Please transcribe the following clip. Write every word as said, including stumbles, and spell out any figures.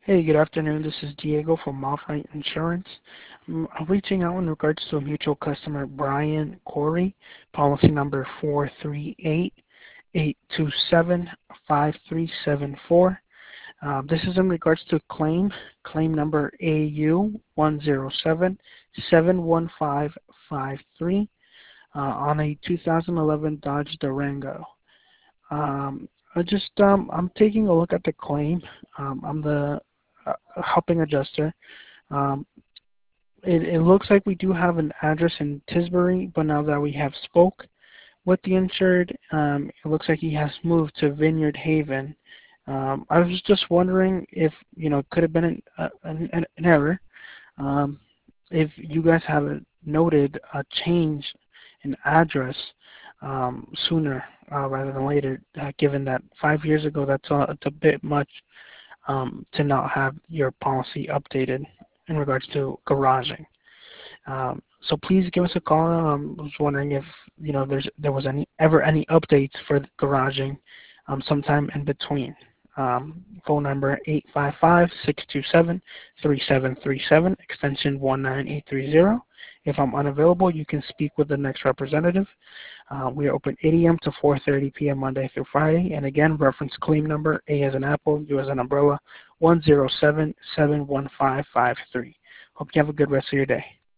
Hey, good afternoon. This is Diego from Moffitt Insurance. Um, I'm reaching out in regards to a mutual customer, Brian Corey, policy number four three eight, eight two seven, five three seven four. Uh, this is in regards to a claim, claim number A U one zero seven, seven one five five three uh, on a two thousand eleven Dodge Durango. Um, I just um, I'm taking a look at the claim. Um, I'm the uh, helping adjuster. Um, it, it looks like we do have an address in Tisbury, but now that we have spoke with the insured, um, it looks like he has moved to Vineyard Haven. Um, I was just wondering if you know it could have been an, uh, an, an error. Um, if you guys have noted a change in address um, sooner uh, rather than later, uh, given that five years ago, that's a, it's a bit much um, to not have your policy updated in regards to garaging. Um, so please give us a call. Um, I was wondering if you know there's there was any ever any updates for garaging um, sometime in between. Um, phone number eight five five, six two seven, three seven three seven, extension one nine eight three zero. If I'm unavailable, you can speak with the next representative. Uh, we are open eight A M to four thirty P M Monday through Friday. And again, reference claim number A as an apple, U as an umbrella, one zero seven, seven one five five three. Hope you have a good rest of your day.